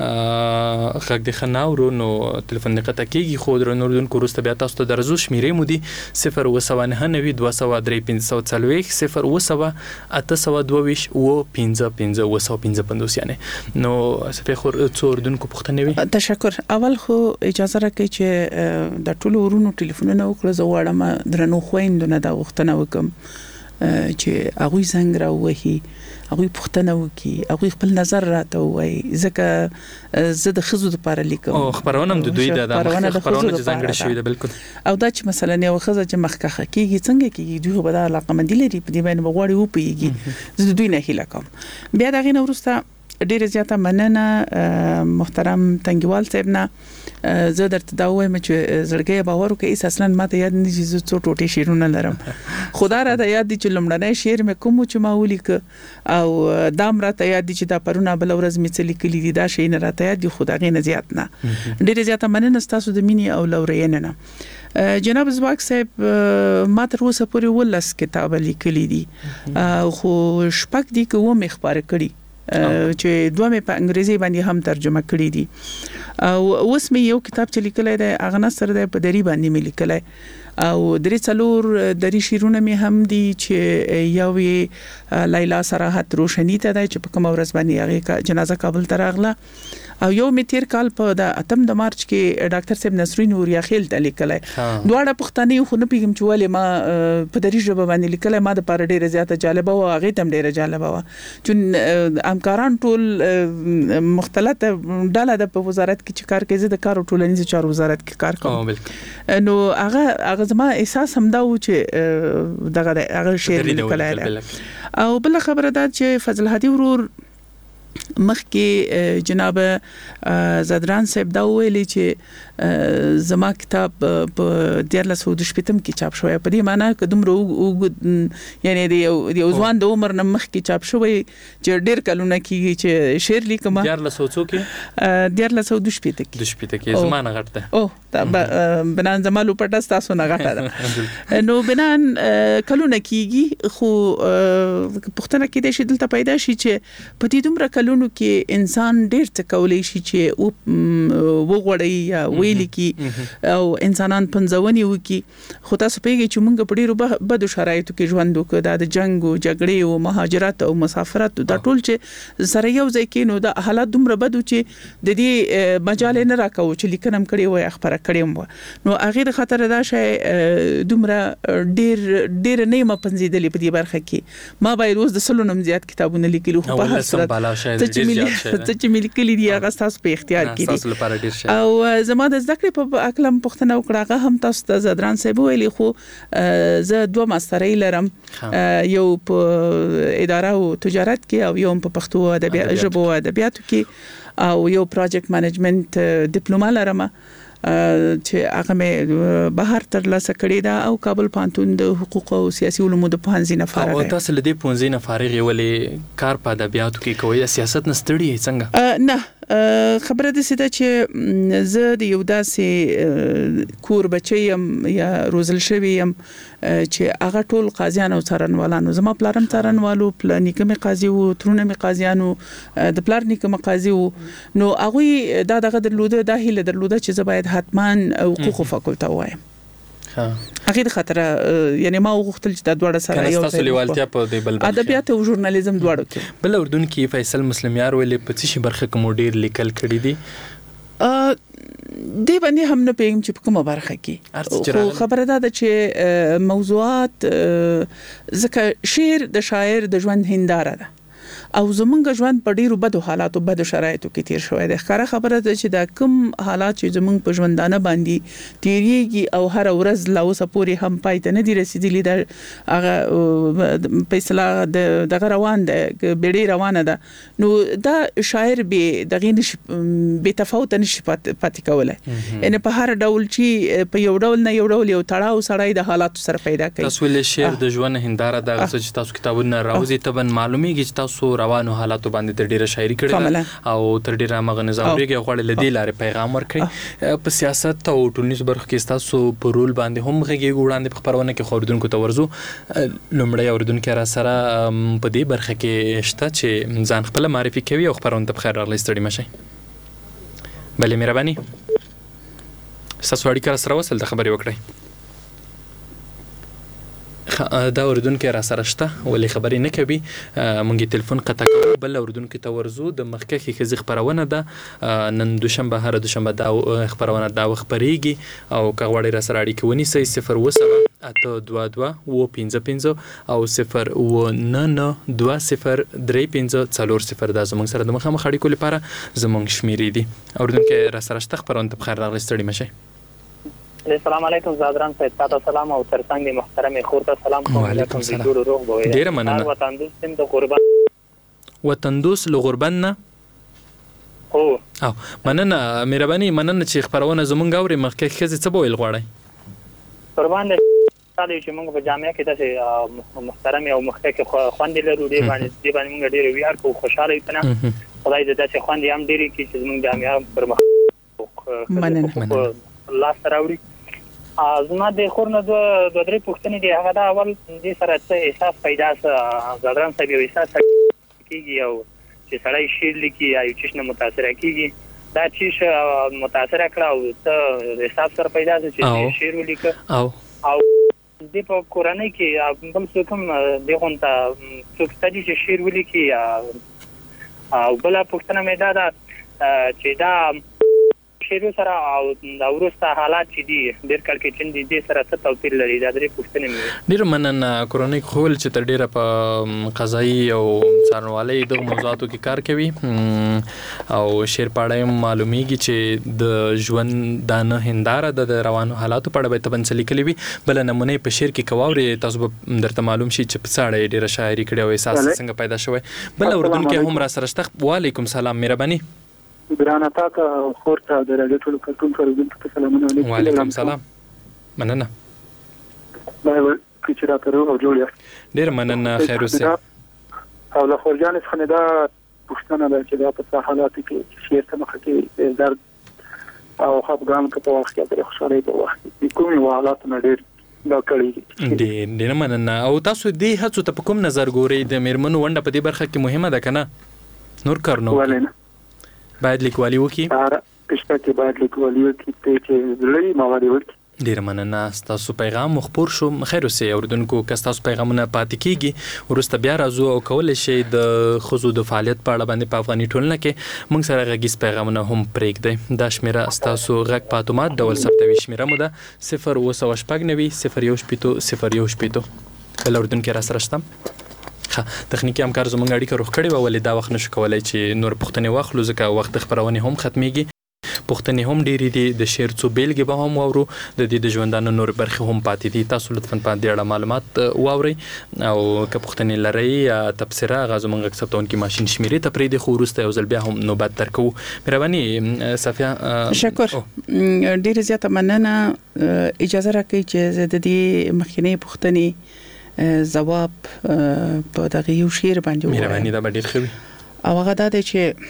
خګ د خناورو نو ټلیفون دقت کیږي خو در نور دن کورسته بیا تاسو ته درزو شمیرې مودي صفر و سبعه نه نوي دوه سوه درې پنځه سوه څلوېښت صفر و سبعه اته سوه دوه ویشت و پنځه پنځه و سوه پنځه پنځوس یعنی نو صفر خور څو اردن کو پښتنه وي تشکر اول خو اجازه راکړئ چې د ټولو ورونو ټلیفونونه وکړه زه غواړم درنو خويندونه دا وختونه وکم چې هغه څنګه راوهي هغه پښتنه وکي هغه خپل نظر راته وای ځکه زه د خزو لپاره لیکم او خبرونه د دوی د خبرونه چې څنګه شوی ده بالکل او دا چې مثلا یو خزه چې مخکخه کیږي څنګه کیږي دوی به د علاقه مندي لري په دې باندې بغواړي و پیږي زه دوی نه هیله کوم بیا دا غینه ورسته ډیره زیاته مننه محترم تنګوال صاحب نه زه درته دا وایم چې زړګي باور وکړي اصلا ماته یاد نه چې زه څو ټوټې شیرونه لرم خدا را ته یاد دي چې لمړنۍ شعر مې کوم چې ما ولیک او دام را ته یاد دي چې دا پرونه بل ورځ مې څه لیکلي دي دا شی نه را ته یاد دي خدا غي نه زیات نه ډیره زیاته مننه تاسو د مینی او لورین نه جناب زواک صاحب ما تر اوسه پورې ولس کتاب لیکلي دي خو شپږ دي کوم خبره کړي چې دوه مې په انګریزي باندې هم ترجمه کړی دي او اوس مې یو کتاب چې لیکلای دی هغه نثر دی په دری باندې مې لیکلای او درې څلور دری شیرونه مې هم دي چې یو لیلا صراحت روشنی ته دی چې په کوم ورځ باندې هغه جنازه کابل ته راغله او یو می تیر کال په د اتم د مارچ کې ډاکټر صاحب نصرین نوریا خیل ته لیکلای دواړه پښتني خو نه پیګم چې ولې ما په دری ژبه باندې لیکلای ما د پاره ډیره زیاته جالبه او هغه تم ډیره جالبه و چې همکاران ټول مختلفه ډله د وزارت کې چې کار کوي د کار ټولنیز چارو وزارت کې کار کوي نو هغه هغه زما احساس هم دا و چې دغه هغه شعر لیکلای او بل خبره ده چې فضل هادي ورور مخکې جناب زدران صاحب دا ویلي چې زما کتاب په دیارلس سوه شپږم کې چاپ شوی په دې معنی چې دومره یعنی د یو ځوان د عمر نه مخکې چاپ شوی چې ډېر کلونه کېږي چې شعر لیکم دیارلس سوه کې دیارلس سوه شپږ کې د شپږ کې زمانه غټه او دا بنان زمالو پټه تاسو نه غټه ده نو بنان کلونه کېږي خو پښتنه کې د شي دلته پیدا شي چې په دې دومره کلونو کې انسان ډېر څه کولای شي چې و وغوړي یا ویل کی او انسانان پنځونی وکي خو تاسو پیږي چې موږ په ډیرو بدو شرایطو کې ژوند وکړو د جنگ او جګړې او مهاجرت او مسافرت دا ټول چې سره یو ځای کې نو د حالات دومره بدو چې د دې مجال نه راکاو چې لیکنم کړي وای خبره کړي نو هغه خاطر دا شی دومره ډیر ډیر نه مپنځیدلې په دې برخه کې ما باید روز د سلونم زیات کتابونه لیکلو خو په هر صورت ته چې ملي کلی دی هغه تاسو په اختیار کې دي او زما د زده کړې په اکلم پښتنه وکړه هم تاسو ته زدران صاحب ویلي خو زه دوه ماسترۍ لرم یو په اداره او تجارت کې او یو په پښتو ادبیات ژبو ادبیاتو کې او یو پروجیکټ منیجمنت ډیپلوما لرم چې هغه مې بهر تر لاسه کړی دا او کابل پانتون د حقوق او سیاسي علومو د پوهنځي نه فارغ او تاسو له دې پوهنځي نه فارغ ولې کار په ادبیاتو کې کوي سیاست نه ستړي څنګه نه خبره د سیده چې زه د یو داسې کور بچیم یا روزل شوی يم چې هغه ټول قاضیان او څارنوالانو زما پلارم څارنوالو پلانیکم قاضي وو ترونه قاضیانو د پلار نیکم قاضي وو نو هغه دا دغه درلوده د هیله درلوده چې زه باید حتمان حقوق فاکولټه وایم هغه د خاطر یعنی ما وغوښتل چې دا دواړه سره یو تاسو لیوالتیا په دې بل ادبیات او ژورنالیزم دواړو کې بل اردن کې فیصل مسلمیار ویلې په څه برخه کې موډیر لیکل کړی دي دی باندې هم نه پېم چې په کومه برخه کې خو خبره ده چې موضوعات ځکه شعر د شاعر د ژوند هنداره ده او زمونږ ژوند په ډیرو بدو حالاتو بدو شرایطو کې تیر شوی دی ښکاره خبره ده چې دا کوم حالات چې زمونږ په ژوندانه باندې تیریږي او هر ورځ لا اوسه پورې هم پای ته نه دي رسیدلي دا هغه په اصطلاح دغه روان ده بیړۍ روانه ده نو دا شاعر به دغه نشي به تفاوت نشي پاتې کولای یعنی په هر ډول چې په یو ډول نه یو ډول یو تړاو سړی د حالاتو سره پیدا کوي تاسو له شعر د ژوند هنداره د چې تاسو کتابونه راوځي تبن معلومیږي چې تاسو روانو حالاتو باندې تر ډیره شاعري کړې او تر ډیره مغنزه اوريږي غوړل لدی لارې پیغام ورکړي په سیاست او ټولنیز برخه کې تاسو په رول باندې هم غږی وړاندې په خبرونه کې خوردونکو ته ورزو لومړی اوردونکو را سره په دې برخه کې شته چې ځان خپل معرفي کوي او خبرونه ته بخیر راغلی ستړي مشي بلې مهرباني تاسو اړیکه سره وصل د خبري وکړئ دا اوردونکو را سره شته ولې خبرې نه کوي مونږه ټلیفون قطع کوو بل اوردونکو ته ورزو د مخکې خزي خبرونه ده نن دوشنبه هر دوشنبه دا خبرونه دا خبريږي او کغوړې را سره اړیکه ونی سي صفر وسبه اته دوه دوه و پنځه پنځه او صفر و نه نه دوه صفر درې پنځه څلور صفر دا زموږ سره د مخامخ اړیکو لپاره زموږ شمیرې دي اوردونکو را سره شته خبرونه ته بخیر راغلی ستړي مشه السلام علیکم زادران صاحب تاسو سلام او ترڅنګ محترم خور ته سلام کوم وعلیکم السلام ډیر مننه وطن دوست تم د قربان وطن دوست له غربن نه او او مننه مهرباني مننه چې خبرونه زمونږ اوري مخکې خزي څه بویل غواړي قربان تعالی چې موږ په جامعه کې داسې محترم او مخکې خوندې لرو دی باندې دی باندې موږ ډیر ویار کو خوشاله یو کنه خدای دې داسې خوندې هم ډیری کې چې موږ جامعه پر مخ مننه الله سره وړي زما د خور نه دوه دوه درې پوښتنې دي هغه دا اول دې سره څه احساس پیدا سه زدران صاحب یو احساس کیږي او چې سړی شعر لیکي یا یو څه نه متاثر کیږي دا چې متاثر کړه او ته احساس سره پیدا شي چې شعر ولیکه او او د په قرآني کې کوم څه کوم دغه ته څوک ستدي چې شعر ولیکي او بل پوښتنه مې دا ده چې دا شیرو سره او د ورسته حالات چې دي ډېر کړکېچن دي د سره څه توپیر لري دا درې پوښتنې مې ډېر مننه کورونیک خول چې تر ډېره په قضایي او څارنوالۍ دغه موضوعاتو کې کار کوي او شیر پاړی معلومیږي چې د ژوند د نه هنداره د روانو حالاتو په اړه به تبن لیکلي وي بل نمونه په شیر کې کووري تاسو به درته معلوم شي چې په څاړه ډېره شاعري کړې او احساس څنګه پیدا شوی بل اوردونکو هم را سره شته وعلیکم سلام مهرباني ګرانه تاسو خورته د راډیو ټول کارتون کاروونکو ته سلامونه علیکم وعلیکم سلام مننه دا چې راته او جوړ یاست ډېر مننه خیر اوسه او له خورجان څخه دا پوښتنه ده چې دا په حالاتو کې شیر ته مخ کې درد او خپګان په وخت کې د خوشحالۍ په وخت کې کومې حالات نه ډېر دا کړی دي ډېر مننه او تاسو دې هڅو ته په کوم نظر ګورئ د میرمنو ونډه په دې برخه کې مهمه ده کنه نور کارونه ولنه باید لیکوالي وکړي سره پښته کې باید لیکوالي وکړي چې لړۍ مواد وکړي ډیر مننه تاسو پیغام مخبر شو خیر اوسئ اوردونکو که تاسو پیغامونه پاتې کیږي ورسته بیا راځو او کول شي د خزو د فعالیت په اړه باندې په افغاني ټولنه کې موږ سره غږیز پیغامونه هم پرېږدئ دا شمیره تاسو غږ په اتومات ډول ثبتوي شمیره مو ده صفر اوه سوه شپږ نوي صفر یو شپېته صفر یو شپېته بل اوردونکو را سره شته ښه تخنیکي همکار زموږ اړیکه روغ کړې وه ولې دا وخت نشو کولی چې نور پوښتنې واخلو ځکه وخت د خپرونې هم ختمیږي پوښتنې هم ډېرې دي د شعر څو بیلګې به هم واورو د دې د ژوندانه نور برخې هم پاتې دي تاسو لطفا په دې اړه معلومات واورئ او که پوښتنې لرئ یا تبصره هغه زموږ غږ ثبتونکي ماشین شمیرې ته پرېږدئ خو وروسته یو ځل بیا هم نوبت درکوو مهرباني صفیه شکر ډېره زیاته مننه اجازه راکړئ چې زه د دې مخکینۍ پوښتنې ځواب په دغه یو شعر باندې ووایم مهرباني دا به ډېر ښه وي او هغه دا دی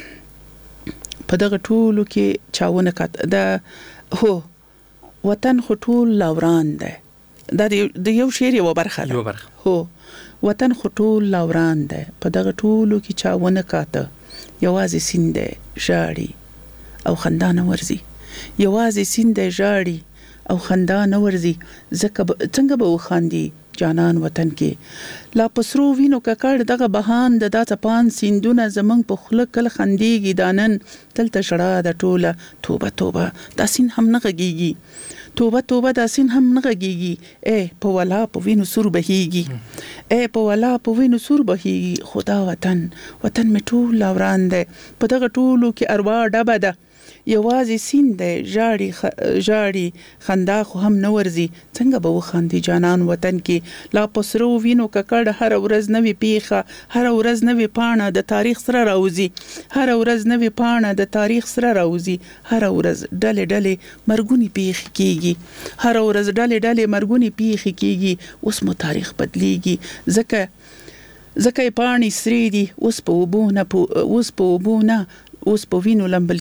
چې په دغه ټولو کې چاونه کات د هو وطن خو ټول لاوران دی دا د یو شعر یو برخه یو برخه هو وطن خو ټول لاوران دی په دغه ټولو کې چاونه کاته یوازې سیند دی ژاړي او خندا نه ورځي یوازې سیند دی ژاړي او خندا نه ورځي ځکه څنګه به وخاندي جانان وطن کې لا پسرو وینو ککړ دغه بهان د دا چپان سیندونه زمنګ په خله کل خندېږي دانن تل تشړه د ټوله توبه توبه دا سین هم نه غږیږي توبه توبه دا سین هم نه غږیږي اے په ولا په وینو سور بهيږي اے په ولا په وینو سور بهيږي خدا وطن وطن می ټول لاوران دی په دغه ټولو کې اروا ډبه ده یوازې سین دی ژاړي خ... ژاړي خندا خو هم نه ورځي څنګه به وخاندي جانان وطن کې لا پسرو وینو ککړ هر ورځ نوې پیخه هر ورځ نوې پاڼه د تاریخ سره راوځي هر ورځ نوې پاڼه د تاریخ سره راوځي هر ورځ ډلې ډلې مرګونی پیخ کیږي هر ورځ ډلې ډلې مرګونی پیخ کیږي اوس مو تاریخ بدلیږي ځکه ځکه پاڼې سری دي اوس په وبونه اوس په وبونه اوس په وینو لمبل